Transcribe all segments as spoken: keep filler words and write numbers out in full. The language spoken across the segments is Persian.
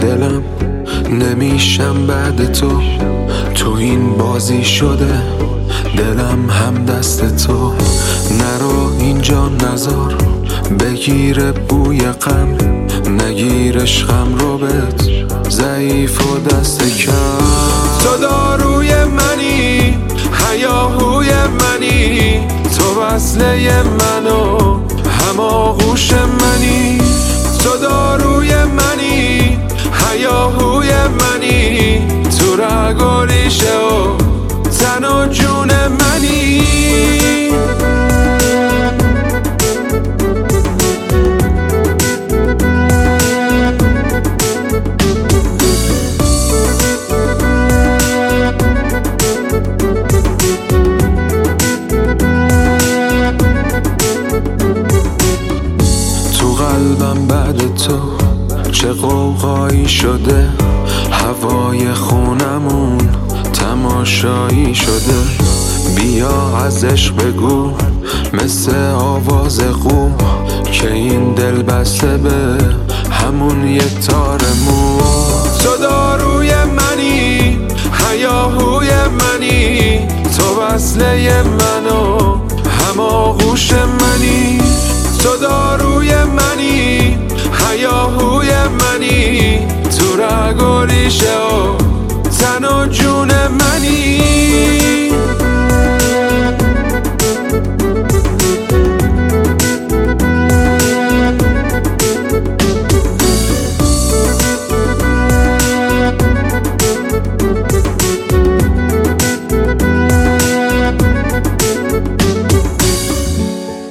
دلم نمیشم بعد تو. تو این بازی شده دلم هم دست تو. نرو اینجا نزار بگیر بوی غم، نگیر عشقم رو بهت ضعیف و دست کم. تو داروی منی هیاهوی منی، تو وصله منو هماغوش منی. تو داروی منی هیاهوی منی، تو رگ و ریشه و تن و جون منی. قلبم بعد تو چه قوقایی شده، هوای خونمون تماشایی شده. بیا از عشق بگو مثل آواز قو، که این دل بسته به همون یه تار مو. تو داروی منی هیاهوی منی، تو وصله منو هماغوش منی. تو داروی منی هیاهوی منی، تو رگ و ریشه و تن و جون منی.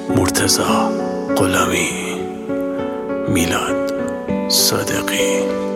مرتضی غلامی، میلاد صادقی.